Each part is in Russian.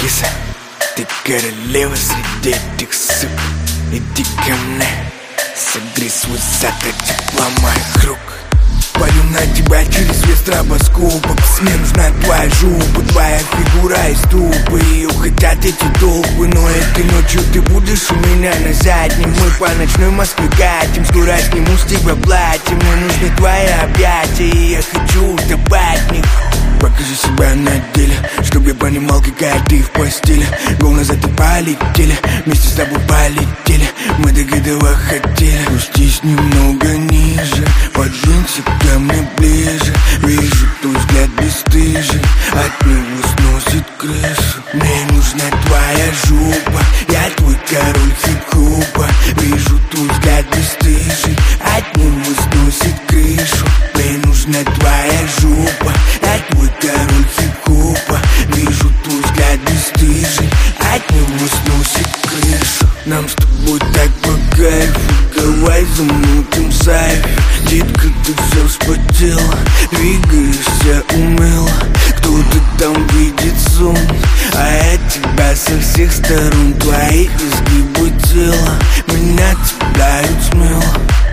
киса, ты королева среди этих сук. Иди ко мне, согрей свой зад от тепла моих рук. Палю на тебя через весь стробоскоп. Мне нужна твоя жопа, твоя фигура из тупа. Ее хотят эти толпы, но этой ночью ты будешь у меня на заднем. Мы по ночной Москве катим, скоро сниму с тебя платье. Мне нужны твои объятия, и я хочу утопать в них. Покажи себя на деле, чтоб я понимал, какая ты в постели. Гол назад и полетели, вместе с тобой полетели. Мы так этого хотели. Спустись немного ниже, подвинься ко мне ближе. Вижу твой взгляд бесстыжий, от него сносит крышу. Мне нужна твоя жопа, я твой король хип-хопа. Вижу твой взгляд бесстыжий, от него сносит крышу. Мне нужна твоя жопа, я твой король хип-хопа. Вижу твой взгляд бесстыжий, от него сносит крышу. Нам с тобой так по кайфу, давай замутим сайф. Детка, ты все вспотела, двигаешься умело. Кто-то там видит сон, а я тебя со всех сторон. Твои изгибы тела меня цепляют смело.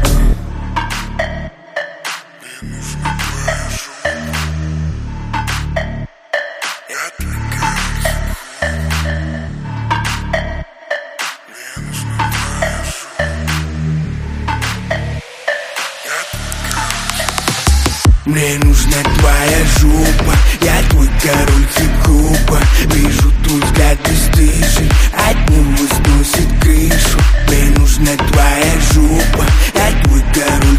Мне нужна твоя жопа, я твой король хип-хопа. Вижу твой взгляд бесстыжий, от него сносит крышу. Мне нужна твоя жопа, я твой король